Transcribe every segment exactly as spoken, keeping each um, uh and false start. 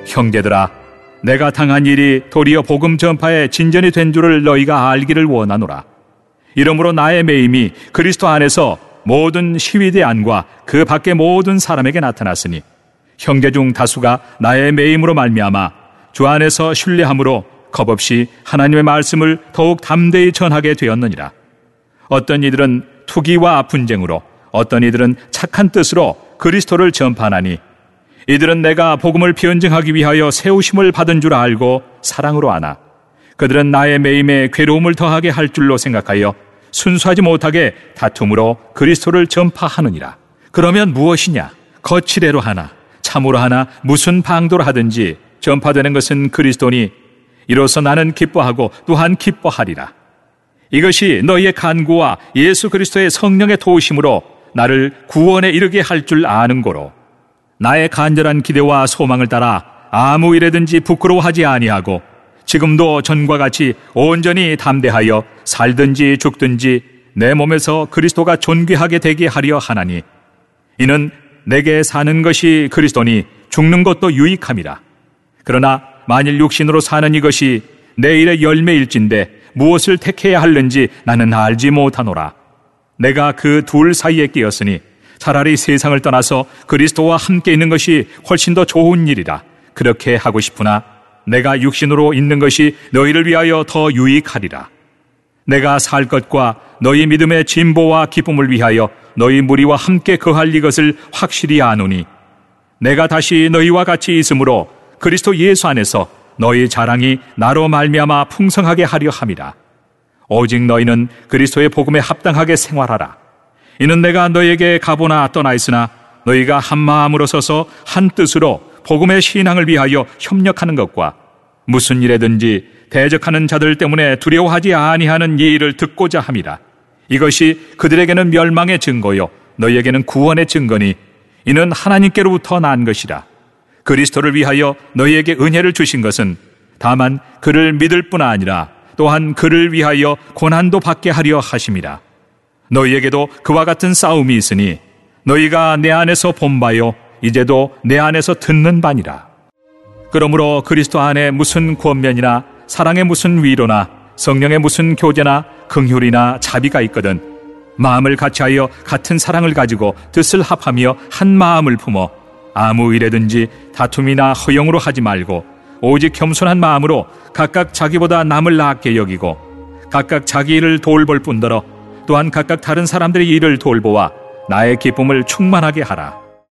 형제들아, 내가 당한 일이 도리어 복음 전파에 진전이 된 줄을 너희가 알기를 원하노라. 이러므로 나의 매임이 그리스도 안에서 모든 시위대 안과 그 밖의 모든 사람에게 나타났으니 형제 중 다수가 나의 매임으로 말미암아 주 안에서 신뢰함으로 겁없이 하나님의 말씀을 더욱 담대히 전하게 되었느니라. 어떤 이들은 투기와 분쟁으로, 어떤 이들은 착한 뜻으로 그리스도를 전파하나니 이들은 내가 복음을 변증하기 위하여 세우심을 받은 줄 알고 사랑으로 아나 그들은 나의 매임에 괴로움을 더하게 할 줄로 생각하여 순수하지 못하게 다툼으로 그리스도를 전파하느니라. 그러면 무엇이냐? 거칠애로 하나 참으로 하나 무슨 방도로 하든지 전파되는 것은 그리스도니 이로써 나는 기뻐하고 또한 기뻐하리라. 이것이 너희의 간구와 예수 그리스도의 성령의 도우심으로 나를 구원에 이르게 할 줄 아는 고로 나의 간절한 기대와 소망을 따라 아무 일에든지 부끄러워하지 아니하고 지금도 전과 같이 온전히 담대하여 살든지 죽든지 내 몸에서 그리스도가 존귀하게 되게 하려 하나니 이는 내게 사는 것이 그리스도니 죽는 것도 유익함이라. 그러나 만일 육신으로 사는 이것이 내일의 열매일진데 무엇을 택해야 하는지 나는 알지 못하노라. 내가 그 둘 사이에 끼었으니 차라리 세상을 떠나서 그리스도와 함께 있는 것이 훨씬 더 좋은 일이라. 그렇게 하고 싶으나 내가 육신으로 있는 것이 너희를 위하여 더 유익하리라. 내가 살 것과 너희 믿음의 진보와 기쁨을 위하여 너희 무리와 함께 거할 이것을 확실히 아노니 내가 다시 너희와 같이 있으므로 그리스도 예수 안에서 너희 자랑이 나로 말미암아 풍성하게 하려 함이라. 오직 너희는 그리스도의 복음에 합당하게 생활하라. 이는 내가 너희에게 가보나 떠나 있으나 너희가 한 마음으로 서서 한 뜻으로 복음의 신앙을 위하여 협력하는 것과 무슨 일에든지 대적하는 자들 때문에 두려워하지 아니하는 이 일을 듣고자 함이라. 이것이 그들에게는 멸망의 증거요 너희에게는 구원의 증거니 이는 하나님께로부터 난 것이라. 그리스도를 위하여 너희에게 은혜를 주신 것은 다만 그를 믿을 뿐 아니라 또한 그를 위하여 고난도 받게 하려 하심이라. 너희에게도 그와 같은 싸움이 있으니 너희가 내 안에서 본 바요 이제도 내 안에서 듣는 바니라. 그러므로 그리스도 안에 무슨 권면이나 사랑의 무슨 위로나 성령의 무슨 교제나 긍휼이나 자비가 있거든 마음을 같이하여 같은 사랑을 가지고 뜻을 합하며 한 마음을 품어 아무 일에든지 다툼이나 허영으로 하지 말고 오직 겸손한 마음으로 각각 자기보다 남을 낫게 여기고 각각 자기 일을 돌볼 뿐더러 또한 각각 다른 사람들의 일을 돌보아 나의 기쁨을 충만하게 하라.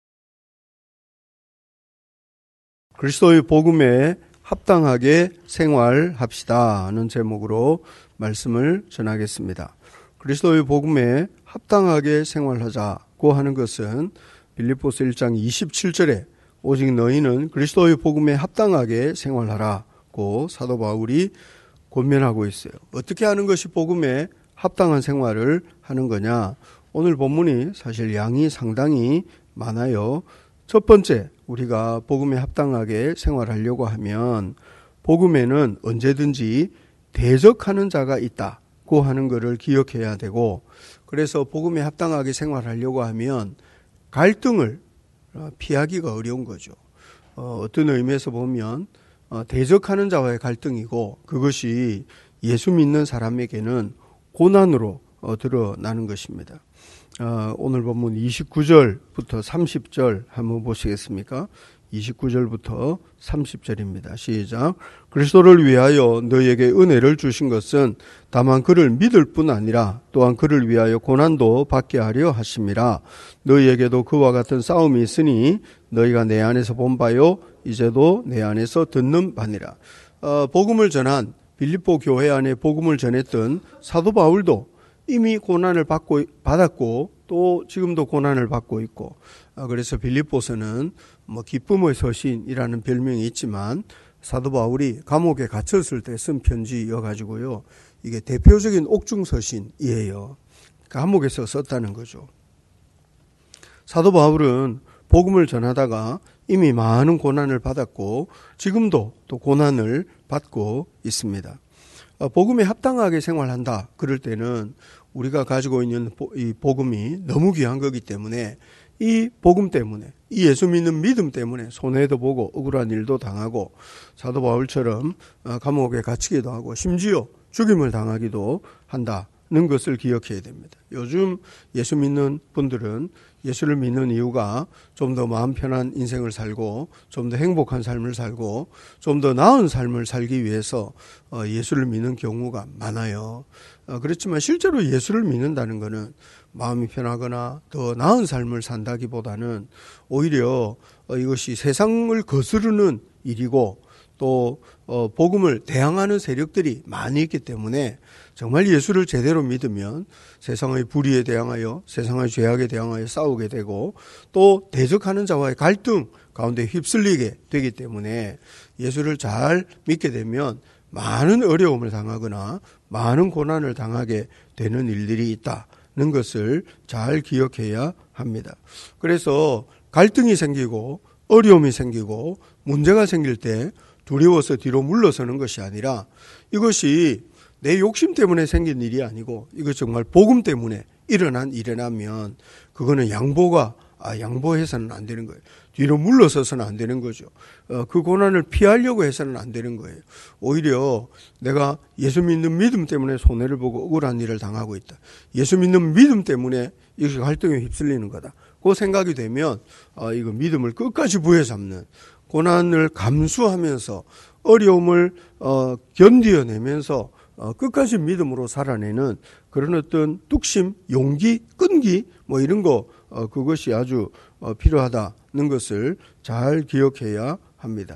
그리스도의 복음에 합당하게 생활합시다 하는 제목으로 말씀을 전하겠습니다. 그리스도의 복음에 합당하게 생활하자고 하는 것은 빌립보서 일 장 이십칠 절에 오직 너희는 그리스도의 복음에 합당하게 생활하라고 사도 바울이 권면하고 있어요. 어떻게 하는 것이 복음에 합당한 생활을 하는 거냐? 오늘 본문이 사실 양이 상당히 많아요. 첫 번째, 우리가 복음에 합당하게 생활하려고 하면 복음에는 언제든지 대적하는 자가 있다고 하는 것을 기억해야 되고, 그래서 복음에 합당하게 생활하려고 하면 갈등을 피하기가 어려운 거죠. 어, 어떤 의미에서 보면 어, 대적하는 자와의 갈등이고 그것이 예수 믿는 사람에게는 고난으로 어, 드러나는 것입니다. 어, 오늘 본문 이십구 절부터 삼십 절 한번 보시겠습니까? 이십구 절부터 삼십 절입니다. 시작. 그리스도를 위하여 너희에게 은혜를 주신 것은 다만 그를 믿을 뿐 아니라 또한 그를 위하여 고난도 받게 하려 하심이라. 너희에게도 그와 같은 싸움이 있으니 너희가 내 안에서 본 바요 이제도 내 안에서 듣는 바니라. 어, 복음을 전한 빌립보 교회 안에 복음을 전했던 사도 바울도 이미 고난을 받고 받았고 또 지금도 고난을 받고 있고, 그래서 빌립보서는 뭐 기쁨의 서신이라는 별명이 있지만 사도 바울이 감옥에 갇혔을 때 쓴 편지여가지고요, 이게 대표적인 옥중 서신이에요. 감옥에서 썼다는 거죠. 사도 바울은 복음을 전하다가 이미 많은 고난을 받았고 지금도 또 고난을 받고 있습니다. 복음에 합당하게 생활한다 그럴 때는 우리가 가지고 있는 이 복음이 너무 귀한 거기 때문에 이 복음 때문에, 이 예수 믿는 믿음 때문에 손해도 보고 억울한 일도 당하고 사도 바울처럼 감옥에 갇히기도 하고 심지어 죽임을 당하기도 한다는 것을 기억해야 됩니다. 요즘 예수 믿는 분들은 예수를 믿는 이유가 좀 더 마음 편한 인생을 살고 좀 더 행복한 삶을 살고 좀 더 나은 삶을 살기 위해서 예수를 믿는 경우가 많아요. 그렇지만 실제로 예수를 믿는다는 것은 마음이 편하거나 더 나은 삶을 산다기보다는 오히려 이것이 세상을 거스르는 일이고 또 복음을 대항하는 세력들이 많이 있기 때문에 정말 예수를 제대로 믿으면 세상의 불의에 대항하여 세상의 죄악에 대항하여 싸우게 되고 또 대적하는 자와의 갈등 가운데 휩쓸리게 되기 때문에 예수를 잘 믿게 되면 많은 어려움을 당하거나 많은 고난을 당하게 되는 일들이 있다는 것을 잘 기억해야 합니다. 그래서 갈등이 생기고 어려움이 생기고 문제가 생길 때 두려워서 뒤로 물러서는 것이 아니라 이것이 내 욕심 때문에 생긴 일이 아니고 이것 정말 복음 때문에 일어난 일이라면 그거는 양보가 아, 양보해서는 안 되는 거예요. 뒤로 물러서서는 안 되는 거죠. 어, 그 고난을 피하려고 해서는 안 되는 거예요. 오히려 내가 예수 믿는 믿음 때문에 손해를 보고 억울한 일을 당하고 있다. 예수 믿는 믿음 때문에 이것이 갈등에 휩쓸리는 거다. 그 생각이 되면 어, 이거 믿음을 끝까지 부여 잡는 고난을 감수하면서 어려움을 어, 견디어내면서 어, 끝까지 믿음으로 살아내는 그런 어떤 뚝심, 용기, 끈기 뭐 이런 거 어, 그것이 아주 어, 필요하다는 것을 잘 기억해야 합니다.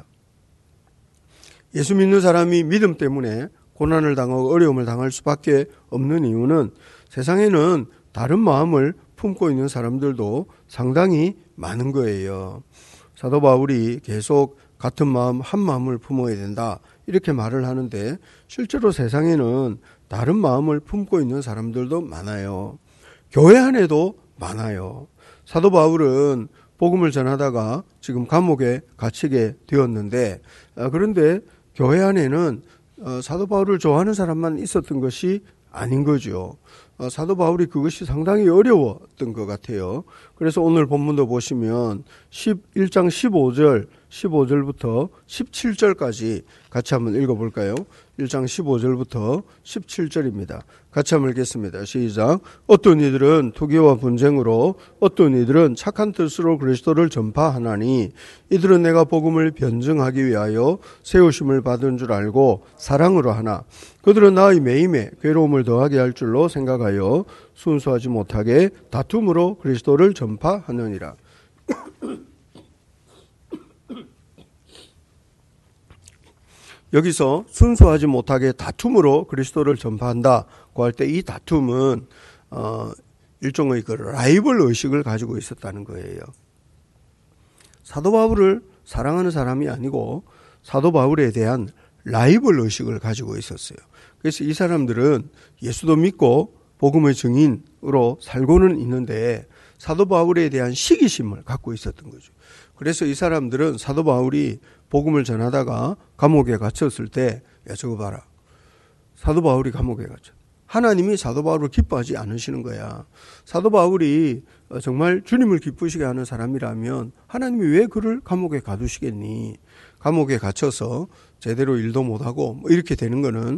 예수 믿는 사람이 믿음 때문에 고난을 당하고 어려움을 당할 수밖에 없는 이유는 세상에는 다른 마음을 품고 있는 사람들도 상당히 많은 거예요. 사도 바울이 계속 같은 마음, 한 마음을 품어야 된다 이렇게 말을 하는데 실제로 세상에는 다른 마음을 품고 있는 사람들도 많아요. 교회 안에도 많아요. 사도 바울은 복음을 전하다가 지금 감옥에 갇히게 되었는데 그런데 교회 안에는 사도 바울을 좋아하는 사람만 있었던 것이 아닌 거죠. 사도 바울이 그것이 상당히 어려웠던 것 같아요. 그래서 오늘 본문도 보시면 십일 장 십오 절, 십오 절부터 십칠 절까지 같이 한번 읽어볼까요? 일 장 십오 절부터 십칠 절입니다. 같이 한번 읽겠습니다. 시작. 어떤 이들은 투기와 분쟁으로 어떤 이들은 착한 뜻으로 그리스도를 전파하나니 이들은 내가 복음을 변증하기 위하여 세우심을 받은 줄 알고 사랑으로 하나 그들은 나의 매임에 괴로움을 더하게 할 줄로 생각하여 순수하지 못하게 다툼으로 그리스도를 전파하느니라. 여기서 순수하지 못하게 다툼으로 그리스도를 전파한다고 할 때 이 다툼은 어, 일종의 그 라이벌 의식을 가지고 있었다는 거예요. 사도 바울을 사랑하는 사람이 아니고 사도 바울에 대한 라이벌 의식을 가지고 있었어요. 그래서 이 사람들은 예수도 믿고 복음의 증인으로 살고는 있는데 사도 바울에 대한 시기심을 갖고 있었던 거죠. 그래서 이 사람들은 사도 바울이 복음을 전하다가 감옥에 갇혔을 때 야 저거 봐라. 사도 바울이 감옥에 갇혔. 하나님이 사도 바울을 기뻐하지 않으시는 거야. 사도 바울이 정말 주님을 기쁘시게 하는 사람이라면 하나님이 왜 그를 감옥에 가두시겠니? 감옥에 갇혀서 제대로 일도 못하고 뭐 이렇게 되는 거는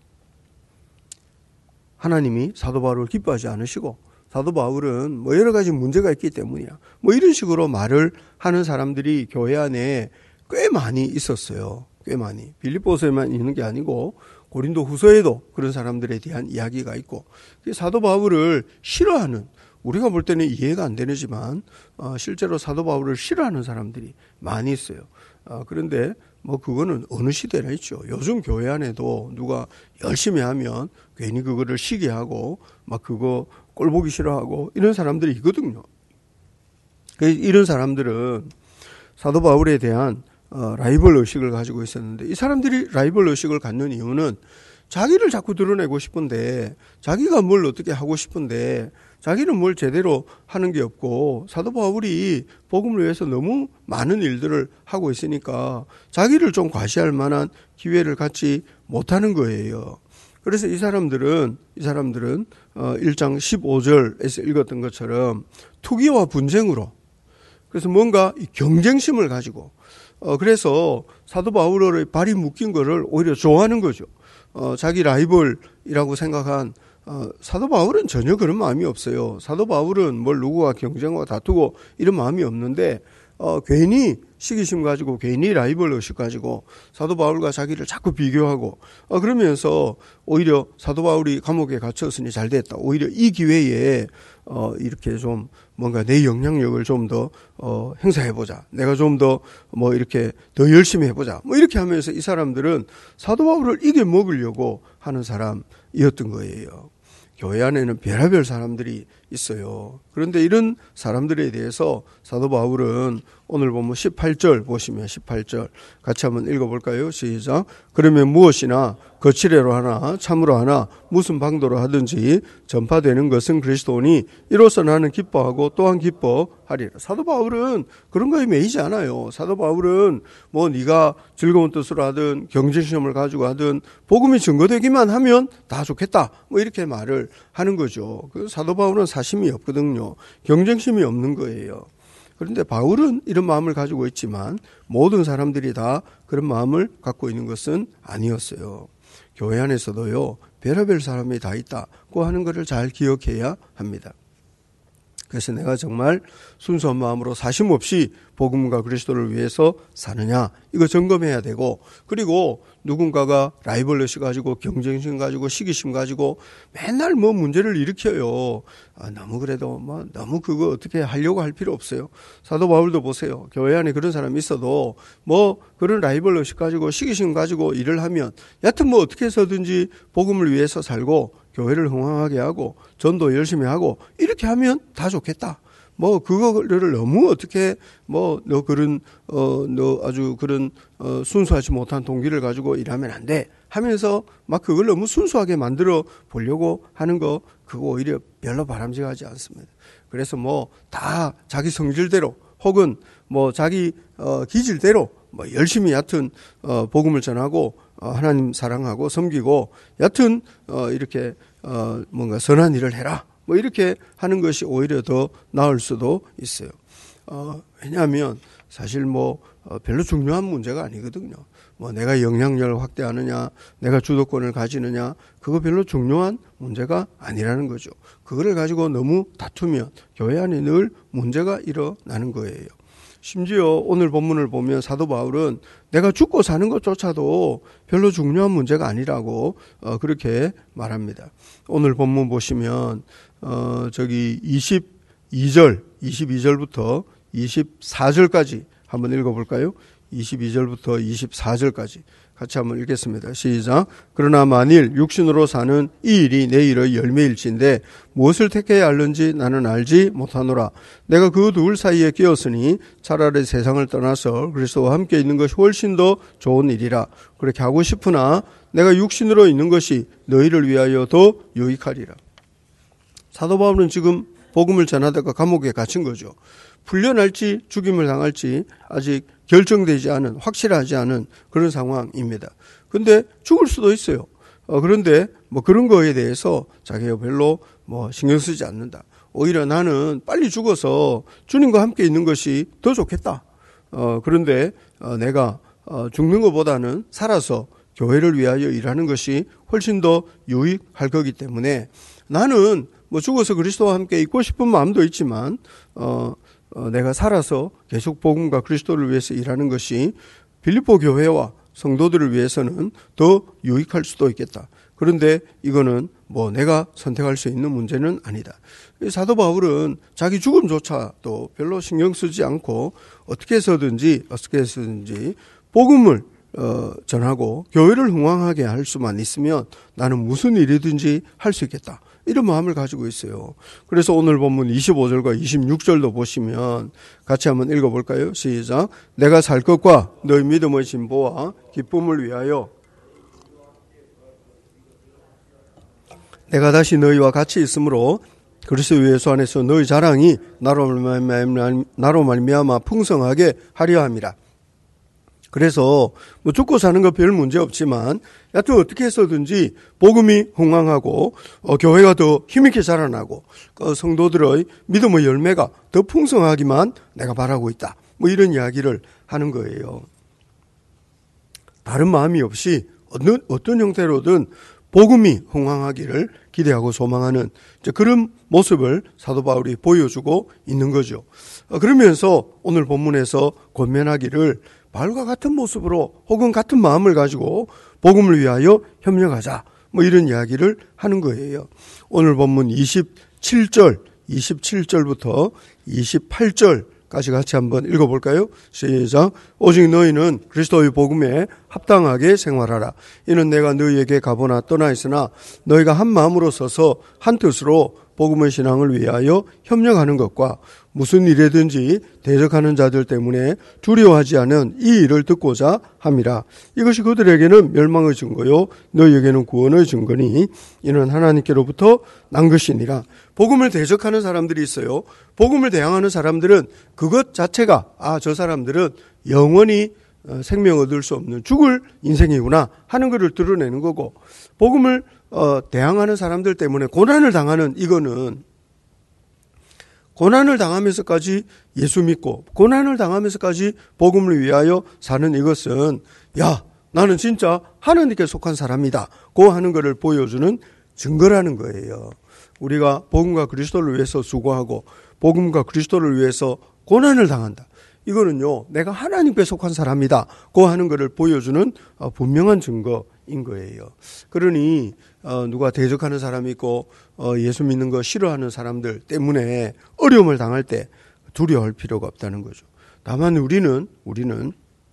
하나님이 사도 바울을 기뻐하지 않으시고 사도 바울은 뭐 여러 가지 문제가 있기 때문이야. 뭐 이런 식으로 말을 하는 사람들이 교회 안에 꽤 많이 있었어요. 꽤 많이. 빌립보서에만 있는 게 아니고 고린도 후서에도 그런 사람들에 대한 이야기가 있고 사도 바울을 싫어하는 우리가 볼 때는 이해가 안 되지만 어, 실제로 사도 바울을 싫어하는 사람들이 많이 있어요. 어, 그런데 뭐 그거는 어느 시대나 있죠. 요즘 교회 안에도 누가 열심히 하면 괜히 그거를 시기하고 막 그거 꼴 보기 싫어하고 이런 사람들이 있거든요. 이런 사람들은 사도 바울에 대한 어, 라이벌 의식을 가지고 있었는데 이 사람들이 라이벌 의식을 갖는 이유는 자기를 자꾸 드러내고 싶은데 자기가 뭘 어떻게 하고 싶은데 자기는 뭘 제대로 하는 게 없고 사도 바울이 복음을 위해서 너무 많은 일들을 하고 있으니까 자기를 좀 과시할 만한 기회를 갖지 못하는 거예요. 그래서 이 사람들은 이 사람들은 일 장 십오 절에서 읽었던 것처럼 투기와 분쟁으로, 그래서 뭔가 경쟁심을 가지고, 어, 그래서 사도 바울의 발이 묶인 거를 오히려 좋아하는 거죠. 어, 자기 라이벌이라고 생각한, 어, 사도 바울은 전혀 그런 마음이 없어요. 사도 바울은 뭘 누구와 경쟁과 다투고 이런 마음이 없는데, 어, 괜히 시기심 가지고, 괜히 라이벌 의식 가지고 사도 바울과 자기를 자꾸 비교하고, 어, 그러면서 오히려 사도 바울이 감옥에 갇혔으니 잘 됐다. 오히려 이 기회에 어, 이렇게 좀 뭔가 내 영향력을 좀 더 어, 행사해보자. 내가 좀 더 뭐 이렇게 더 열심히 해보자. 뭐 이렇게 하면서 이 사람들은 사도 바울을 이겨 먹으려고 하는 사람이었던 거예요. 교회 안에는 별의별 사람들이 있어요. 그런데 이런 사람들에 대해서 사도 바울은 오늘 보면 십팔 절 보시면 십팔 절 같이 한번 읽어볼까요? 시작. 그러면 무엇이나 거칠애로 하나 참으로 하나 무슨 방도로 하든지 전파되는 것은 그리스도니 이로써 나는 기뻐하고 또한 기뻐하리라. 사도 바울은 그런 거에 매이지 않아요. 사도 바울은 뭐 네가 즐거운 뜻으로 하든 경쟁심을 가지고 하든 복음이 증거되기만 하면 다 좋겠다. 뭐 이렇게 말을 하는 거죠. 그 사도 바울은 사심이 없거든요. 경쟁심이 없는 거예요. 그런데 바울은 이런 마음을 가지고 있지만 모든 사람들이 다 그런 마음을 갖고 있는 것은 아니었어요. 교회 안에서도요, 별의별 사람이 다 있다고 하는 것을 잘 기억해야 합니다. 그래서 내가 정말 순수한 마음으로 사심 없이 복음과 그리스도를 위해서 사느냐, 이거 점검해야 되고, 그리고 누군가가 라이벌 의식 가지고 경쟁심 가지고 시기심 가지고 맨날 뭐 문제를 일으켜요. 아, 너무 그래도 뭐 너무 그거 어떻게 하려고 할 필요 없어요. 사도 바울도 보세요. 교회 안에 그런 사람이 있어도 뭐 그런 라이벌 의식 가지고 시기심 가지고 일을 하면 여하튼 뭐 어떻게 해서든지 복음을 위해서 살고 교회를 흥왕하게 하고 전도 열심히 하고 이렇게 하면 다 좋겠다. 뭐 그거를 너무 어떻게 뭐 너 그런 어 너 아주 그런 어 순수하지 못한 동기를 가지고 일하면 안 돼 하면서 막 그걸 너무 순수하게 만들어 보려고 하는 거, 그거 오히려 별로 바람직하지 않습니다. 그래서 뭐 다 자기 성질대로 혹은 뭐 자기 어 기질대로 뭐 열심히 여하튼 어 복음을 전하고 어 하나님 사랑하고 섬기고 여하튼 어 이렇게 어 뭔가 선한 일을 해라. 뭐 이렇게 하는 것이 오히려 더 나을 수도 있어요. 어, 왜냐하면 사실 뭐 어, 별로 중요한 문제가 아니거든요. 뭐 내가 영향력을 확대하느냐, 내가 주도권을 가지느냐, 그거 별로 중요한 문제가 아니라는 거죠. 그거를 가지고 너무 다투면 교회 안에 늘 문제가 일어나는 거예요. 심지어 오늘 본문을 보면 사도 바울은 내가 죽고 사는 것조차도 별로 중요한 문제가 아니라고 어, 그렇게 말합니다. 오늘 본문 보시면 어, 저기 이십이 절, 이십이 절부터 이십사 절까지 한번 읽어볼까요? 이십이 절부터 이십사 절까지 같이 한번 읽겠습니다. 시작. 그러나 만일 육신으로 사는 이 일이 내 일의 열매일진데 무엇을 택해야 할는지 나는 알지 못하노라. 내가 그 둘 사이에 끼었으니 차라리 세상을 떠나서 그리스도와 함께 있는 것이 훨씬 더 좋은 일이라. 그렇게 하고 싶으나 내가 육신으로 있는 것이 너희를 위하여 더 유익하리라. 사도 바울은 지금 복음을 전하다가 감옥에 갇힌 거죠. 풀려날지 죽임을 당할지 아직 결정되지 않은, 확실하지 않은 그런 상황입니다. 그런데 죽을 수도 있어요. 어, 그런데 뭐 그런 거에 대해서 자기가 별로 뭐 신경 쓰지 않는다. 오히려 나는 빨리 죽어서 주님과 함께 있는 것이 더 좋겠다. 어, 그런데 어, 내가 어, 죽는 것보다는 살아서 교회를 위하여 일하는 것이 훨씬 더 유익할 거기 때문에 나는 뭐 죽어서 그리스도와 함께 있고 싶은 마음도 있지만 어, 어, 내가 살아서 계속 복음과 그리스도를 위해서 일하는 것이 빌립보 교회와 성도들을 위해서는 더 유익할 수도 있겠다. 그런데 이거는 뭐 내가 선택할 수 있는 문제는 아니다. 사도 바울은 자기 죽음조차도 별로 신경 쓰지 않고 어떻게 해서든지 어떻게 해서든지 복음을 어, 전하고 교회를 흥왕하게 할 수만 있으면 나는 무슨 일이든지 할 수 있겠다. 이런 마음을 가지고 있어요. 그래서 오늘 본문 이십오 절과 이십육 절도 보시면 같이 한번 읽어볼까요? 시작. 내가 살 것과 너희 믿음의 진보와 기쁨을 위하여 내가 다시 너희와 같이 있으므로 그리스도 예수 안에서 너희 자랑이 나로 말미암아 풍성하게 하려 함이라. 그래서 뭐 죽고 사는 거 별 문제 없지만 여하튼 어떻게 해서든지 복음이 흥왕하고 어, 교회가 더 힘있게 자라나고 어, 성도들의 믿음의 열매가 더 풍성하기만 내가 바라고 있다. 뭐 이런 이야기를 하는 거예요. 다른 마음이 없이 어떤, 어떤 형태로든 복음이 흥왕하기를 기대하고 소망하는 그런 모습을 사도 바울이 보여주고 있는 거죠. 그러면서 오늘 본문에서 권면하기를 바울과 같은 모습으로 혹은 같은 마음을 가지고 복음을 위하여 협력하자. 뭐 이런 이야기를 하는 거예요. 오늘 본문 이십칠 절, 이십칠 절부터 이십팔 절까지 같이 한번 읽어볼까요? 시작. 오직 너희는 그리스도의 복음에 합당하게 생활하라. 이는 내가 너희에게 가보나 떠나 있으나 너희가 한 마음으로 서서 한 뜻으로 복음의 신앙을 위하여 협력하는 것과 무슨 일에든지 대적하는 자들 때문에 두려워하지 않은 이 일을 듣고자 함이라. 이것이 그들에게는 멸망의 증거요 너희에게는 구원의 증거니 이는 하나님께로부터 난 것이니라. 복음을 대적하는 사람들이 있어요. 복음을 대항하는 사람들은 그것 자체가 아, 저 사람들은 영원히 생명 얻을 수 없는 죽을 인생이구나 하는 것을 드러내는 거고, 복음을 어, 대항하는 사람들 때문에 고난을 당하는 이거는 고난을 당하면서까지 예수 믿고 고난을 당하면서까지 복음을 위하여 사는 이것은 야 나는 진짜 하나님께 속한 사람이다 고 하는 것을 보여주는 증거라는 거예요. 우리가 복음과 그리스도를 위해서 수고하고 복음과 그리스도를 위해서 고난을 당한다. 이거는요 내가 하나님께 속한 사람이다 고 하는 것을 보여주는 분명한 증거인 거예요. 그러니 어, 누가 대적하는 사람이 있고 어, 예수 믿는 거 싫어하는 사람들 때문에 어려움을 당할 때 두려워할 필요가 없다는 거죠. 다만 우리는 우리는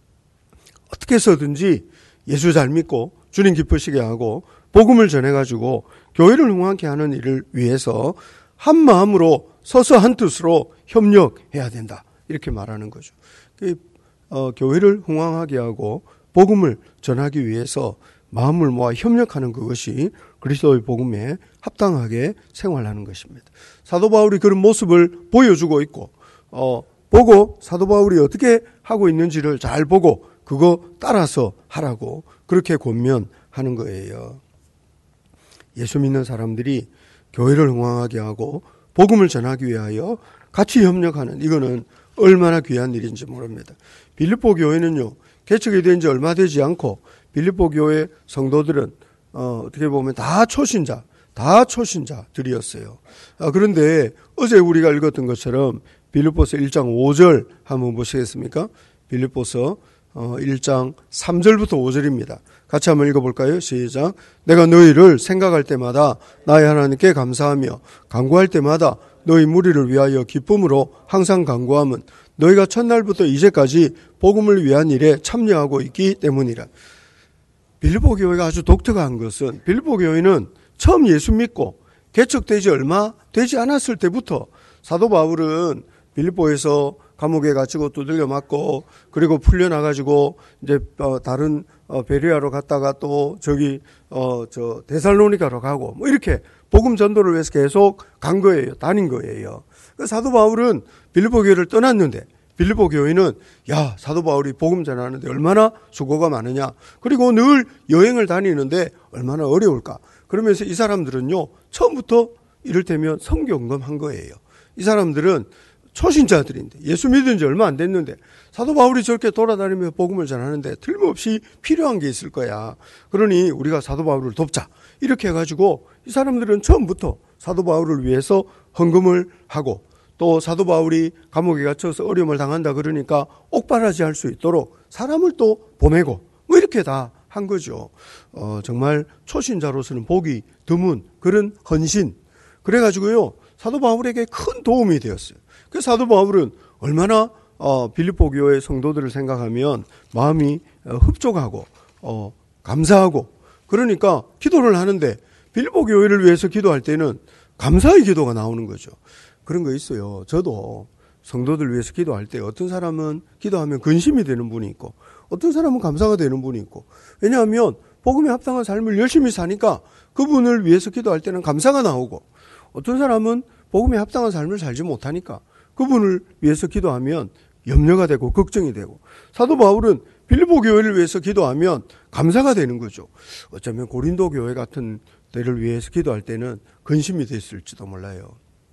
어떻게 해서든지 예수 잘 믿고 주님 기쁘시게 하고 복음을 전해가지고 교회를 흥왕케 하는 일을 위해서 한 마음으로 서서 한 뜻으로 협력해야 된다. 이렇게 말하는 거죠. 어, 교회를 흥왕하게 하고 복음을 전하기 위해서 마음을 모아 협력하는 그것이 그리스도의 복음에 합당하게 생활하는 것입니다. 사도 바울이 그런 모습을 보여주고 있고 어, 보고 사도 바울이 어떻게 하고 있는지를 잘 보고 그거 따라서 하라고 그렇게 권면하는 거예요. 예수 믿는 사람들이 교회를 흥왕하게 하고 복음을 전하기 위하여 같이 협력하는 이거는 얼마나 귀한 일인지 모릅니다. 빌립보 교회는요 개척이 된 지 얼마 되지 않고 빌립보 교회 성도들은 어, 어떻게 보면 다 초신자, 다 초신자들이었어요. 아, 그런데 어제 우리가 읽었던 것처럼 빌립보서 일 장 오 절 한번 보시겠습니까? 빌립보서 어, 일 장 삼 절부터 오 절입니다. 같이 한번 읽어볼까요? 시작. 내가 너희를 생각할 때마다 나의 하나님께 감사하며 간구할 때마다 너희 무리를 위하여 기쁨으로 항상 간구함은 너희가 첫날부터 이제까지 복음을 위한 일에 참여하고 있기 때문이라. 빌립보 교회가 아주 독특한 것은 빌립보 교회는 처음 예수 믿고 개척되지 얼마 되지 않았을 때부터 사도 바울은 빌립보에서 감옥에 갇히고 두들겨 맞고 그리고 풀려나가지고 이제 다른 베레아로 갔다가 또 저기 어 저 데살로니가로 가고 뭐 이렇게 복음 전도를 위해서 계속 간 거예요. 다닌 거예요. 사도 바울은 빌립보 교회를 떠났는데 빌립보 교회는 야 사도 바울이 복음 전하는데 얼마나 수고가 많으냐. 그리고 늘 여행을 다니는데 얼마나 어려울까. 그러면서 이 사람들은요 처음부터 이를테면 성경검한 거예요. 이 사람들은 초신자들인데 예수 믿은 지 얼마 안 됐는데 사도 바울이 저렇게 돌아다니며 복음을 전하는데 틀림없이 필요한 게 있을 거야. 그러니 우리가 사도 바울을 돕자. 이렇게 해가지고 이 사람들은 처음부터 사도 바울을 위해서 헌금을 하고 또 사도 바울이 감옥에 갇혀서 어려움을 당한다 그러니까 옥바라지 할 수 있도록 사람을 또 보내고 뭐 이렇게 다 한 거죠. 어, 정말 초신자로서는 보기 드문 그런 헌신. 그래가지고요 사도 바울에게 큰 도움이 되었어요. 그 사도 바울은 얼마나 어, 빌립보 교회 성도들을 생각하면 마음이 어, 흡족하고 어, 감사하고 그러니까 기도를 하는데 빌립보 교회를 위해서 기도할 때는 감사의 기도가 나오는 거죠. 그런 거 있어요. 저도 성도들 위해서 기도할 때 어떤 사람은 기도하면 근심이 되는 분이 있고 어떤 사람은 감사가 되는 분이 있고 왜냐하면 복음에 합당한 삶을 열심히 사니까 그분을 위해서 기도할 때는 감사가 나오고 어떤 사람은 복음에 합당한 삶을 살지 못하니까 그분을 위해서 기도하면 염려가 되고 걱정이 되고 사도 바울은 빌립보 교회를 위해서 기도하면 감사가 되는 거죠. 어쩌면 고린도 교회 같은 데를 위해서 기도할 때는 근심이 됐을지도 몰라요.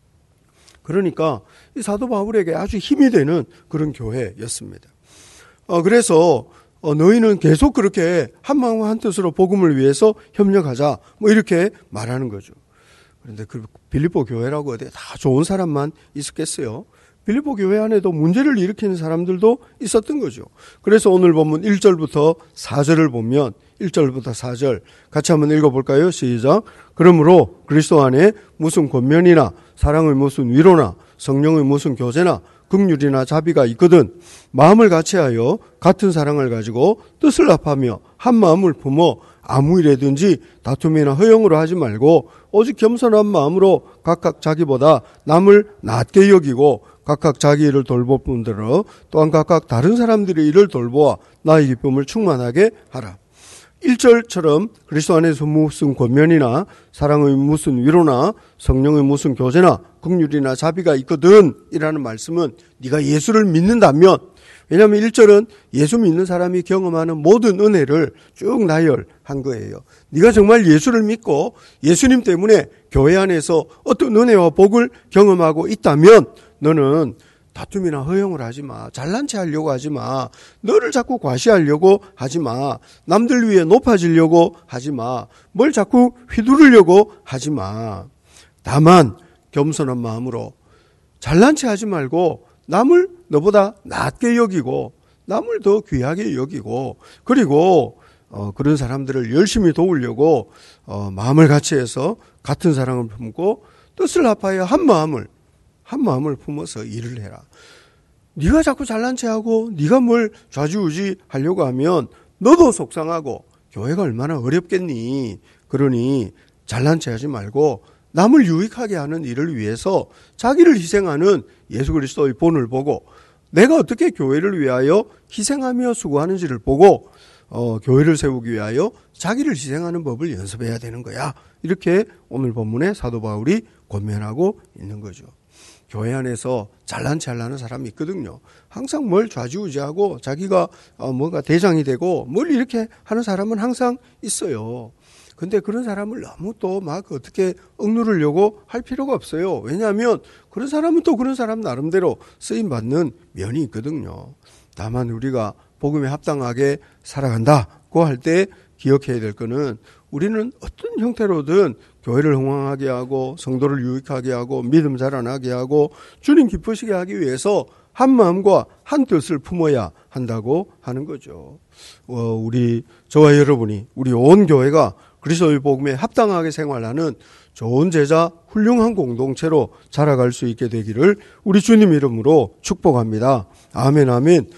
그러니까 이 사도 바울에게 아주 힘이 되는 그런 교회였습니다. 어, 그래서 어, 너희는 계속 그렇게 한 마음 한 뜻으로 복음을 위해서 협력하자 뭐 이렇게 말하는 거죠. 그런데 그 빌립보 교회라고 어디 다 좋은 사람만 있었겠어요? 빌립보 교회 안에도 문제를 일으키는 사람들도 있었던 거죠. 그래서 오늘 본문 일 절부터 사 절을 보면 일 절부터 사 절 같이 한번 읽어볼까요? 시작. 그러므로 그리스도 안에 무슨 권면이나 사랑의 무슨 위로나 성령의 무슨 교제나 긍휼이나 자비가 있거든 마음을 같이하여 같은 사랑을 가지고 뜻을 합하며 한 마음을 품어 아무 일에든지 다툼이나 허영으로 하지 말고 오직 겸손한 마음으로 각각 자기보다 남을 낮게 여기고 각각 자기 일을 돌볼 뿐더러 또한 각각 다른 사람들의 일을 돌보아 나의 기쁨을 충만하게 하라. 일 절처럼 그리스도 안에서 무슨 권면이나 사랑의 무슨 위로나 성령의 무슨 교제나 긍휼이나 자비가 있거든 이라는 말씀은 네가 예수를 믿는다면, 왜냐하면 일 절은 예수 믿는 사람이 경험하는 모든 은혜를 쭉 나열한 거예요. 네가 정말 예수를 믿고 예수님 때문에 교회 안에서 어떤 은혜와 복을 경험하고 있다면 너는 다툼이나 허용을 하지 마. 잘난 체 하려고 하지 마. 너를 자꾸 과시하려고 하지 마. 남들 위해 높아지려고 하지 마. 뭘 자꾸 휘두르려고 하지 마. 다만 겸손한 마음으로 잘난 체 하지 말고 남을 너보다 낮게 여기고 남을 더 귀하게 여기고 그리고 어, 그런 사람들을 열심히 도우려고 어, 마음을 같이 해서 같은 사랑을 품고 뜻을 합하여 한 마음을 한 마음을 품어서 일을 해라. 네가 자꾸 잘난 체하고 네가 뭘 좌지우지 하려고 하면 너도 속상하고 교회가 얼마나 어렵겠니. 그러니 잘난 체하지 말고 남을 유익하게 하는 일을 위해서 자기를 희생하는 예수 그리스도의 본을 보고 내가 어떻게 교회를 위하여 희생하며 수고하는지를 보고 어, 교회를 세우기 위하여 자기를 희생하는 법을 연습해야 되는 거야. 이렇게 오늘 본문에 사도 바울이 권면하고 있는 거죠. 교회 안에서 잘난 체 하려는 사람이 있거든요. 항상 뭘 좌지우지하고 자기가 뭔가 대장이 되고 뭘 이렇게 하는 사람은 항상 있어요. 근데 그런 사람을 너무 또 막 어떻게 억누르려고 할 필요가 없어요. 왜냐하면 그런 사람은 또 그런 사람 나름대로 쓰임받는 면이 있거든요. 다만 우리가 복음에 합당하게 살아간다고 할 때 기억해야 될 거는 우리는 어떤 형태로든 교회를 흥왕하게 하고 성도를 유익하게 하고 믿음 자라나게 하고 주님 기쁘시게 하기 위해서 한 마음과 한 뜻을 품어야 한다고 하는 거죠. 어, 우리 저와 여러분이 우리 온 교회가 그리스도의 복음에 합당하게 생활하는 좋은 제자 훌륭한 공동체로 자라갈 수 있게 되기를 우리 주님 이름으로 축복합니다. 아멘 아멘.